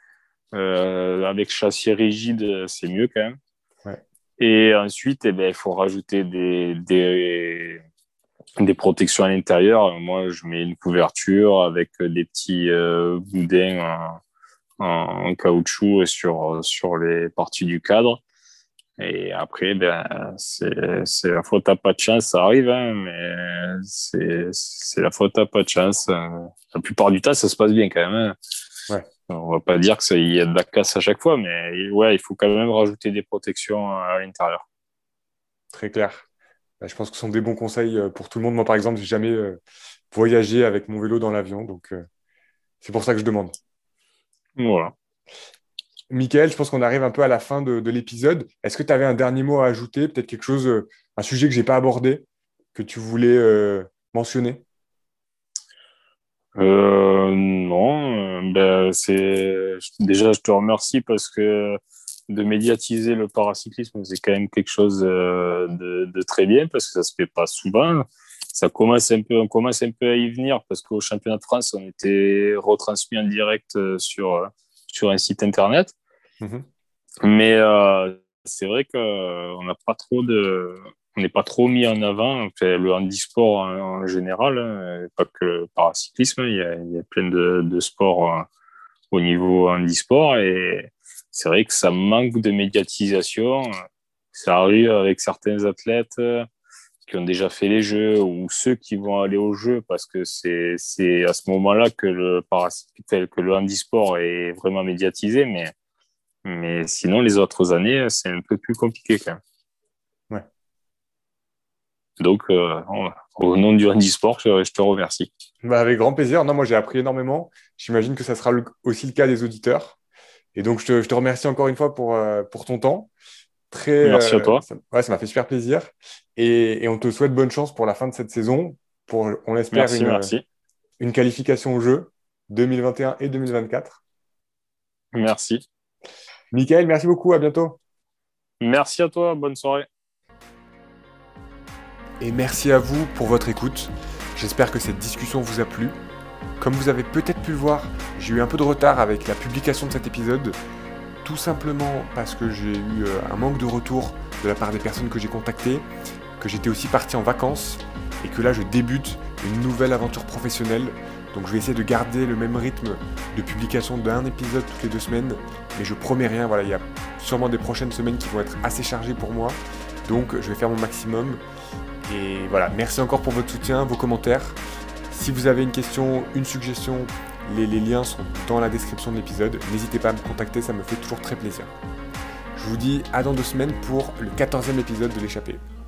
Euh, avec châssis rigide, c'est mieux quand même. Ouais. Et ensuite, eh ben, il faut rajouter des, des, des protections à l'intérieur. Moi, je mets une couverture avec des petits euh, boudins en, en caoutchouc sur, sur les parties du cadre. Et après, ben, c'est, c'est la faute à pas de chance, ça arrive, hein, mais c'est, c'est la faute à pas de chance. La plupart du temps, ça se passe bien quand même, hein. Ouais, On va pas dire que ça, il y a de la casse à chaque fois, mais ouais, il faut quand même rajouter des protections à l'intérieur. très clair. Bah, je pense que ce sont des bons conseils euh, pour tout le monde. Moi, par exemple, j'ai jamais euh, voyagé avec mon vélo dans l'avion, donc euh, c'est pour ça que je demande. Voilà. Michael, je pense qu'on arrive un peu à la fin de, de l'épisode. Est-ce que tu avais un dernier mot à ajouter? Peut-être quelque chose, euh, un sujet que j'ai pas abordé, que tu voulais euh, mentionner? Euh, non, euh, ben, c'est déjà je te remercie parce que de médiatiser le paracyclisme, c'est quand même quelque chose euh, de, de très bien parce que ça se fait pas souvent. Ça commence un peu, on commence un peu à y venir parce qu'au championnat de France, on était retransmis en direct euh, sur euh, sur un site internet. Mhm. Mais euh, c'est vrai qu'on n'a pas trop de, on n'est pas trop mis en avant. Enfin, le handisport en, en général, hein, pas que le paracyclisme, il y a, il y a plein de, de sports euh, au niveau handisport et c'est vrai que ça manque de médiatisation. Ça arrive avec certains athlètes euh, qui ont déjà fait les Jeux ou ceux qui vont aller aux Jeux parce que c'est c'est à ce moment-là que le paracyclisme, que le handisport est vraiment médiatisé, mais mais sinon, les autres années, c'est un peu plus compliqué quand même. Ouais. Donc, euh, au nom du handisport, je, je te remercie. Bah, avec grand plaisir. Non, moi, j'ai appris énormément. J'imagine que ça sera le- aussi le cas des auditeurs. Et donc, je te, je te remercie encore une fois pour, euh, pour ton temps. Très, Merci à euh, toi. ça, ouais, ça m'a fait super plaisir. Et, et on te souhaite bonne chance pour la fin de cette saison, pour, on espère, Merci, une, merci. une qualification au jeu deux mille vingt et un et deux mille vingt-quatre. Merci. Michael, merci beaucoup, à bientôt. Merci à toi. Bonne soirée. Et merci à vous pour votre écoute. J'espère que cette discussion vous a plu. Comme vous avez peut-être pu le voir, j'ai eu un peu de retard avec la publication de cet épisode, tout simplement parce que j'ai eu un manque de retour de la part des personnes que j'ai contactées, que j'étais aussi parti en vacances et que là je débute une nouvelle aventure professionnelle. Donc je vais essayer de garder le même rythme de publication d'un épisode toutes les deux semaines, mais je promets rien, voilà, il y a sûrement des prochaines semaines qui vont être assez chargées pour moi, donc je vais faire mon maximum. Et voilà, merci encore pour votre soutien, vos commentaires. Si vous avez une question, une suggestion, les, les liens sont dans la description de l'épisode. N'hésitez pas à me contacter, ça me fait toujours très plaisir. Je vous dis à dans deux semaines pour le quatorzième épisode de l'échappée.